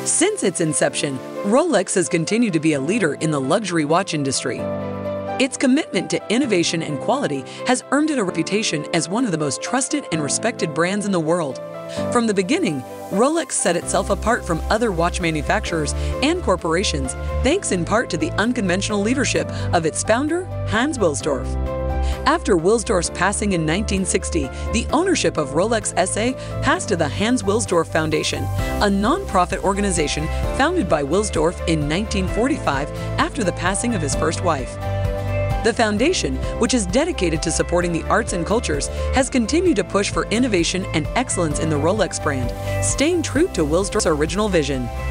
Since its inception, Rolex has continued to be a leader in the luxury watch industry. Its commitment to innovation and quality has earned it a reputation as one of the most trusted and respected brands in the world. From the beginning, Rolex set itself apart from other watch manufacturers and corporations, thanks in part to the unconventional leadership of its founder, Hans Wilsdorf. After Wilsdorf's passing in 1960, the ownership of Rolex SA passed to the Hans Wilsdorf Foundation, a non-profit organization founded by Wilsdorf in 1945 after the passing of his first wife. The foundation, which is dedicated to supporting the arts and cultures, has continued to push for innovation and excellence in the Rolex brand, staying true to Wilsdorf's original vision.